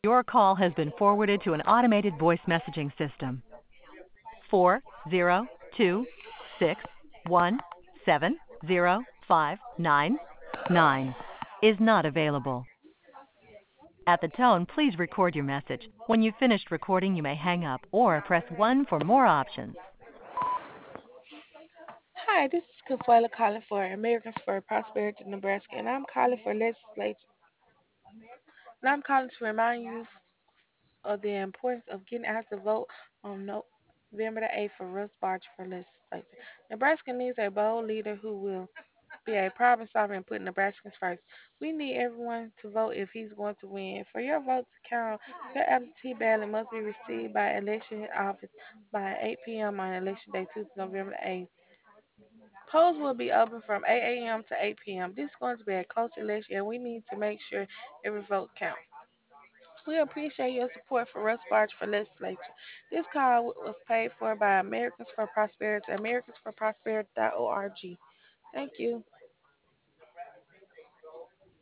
Your call has been forwarded to an automated voice messaging system. 402-617-0599 is not available. At the tone, please record your message. When you've finished recording, you may hang up or press 1 for more options. Hi, this is Consuela calling for Americans for Prosperity, Nebraska, and I'm calling for legislature. And I'm calling to remind you of the importance of getting out the vote on November the 8th for Russ Barge for legislature. Nebraska needs a bold leader who will be a problem solver and put Nebraskans first. We need everyone to vote if he's going to win. For your vote to count, your absentee ballot must be received by election office by 8 p.m. on election day, Tuesday, November the 8th. Polls will be open from 8 a.m. to 8 p.m. This is going to be a close election, and we need to make sure every vote counts. We appreciate your support for Russ Barge for legislature. This call was paid for by Americans for Prosperity, americansforprosperity.org. Thank you.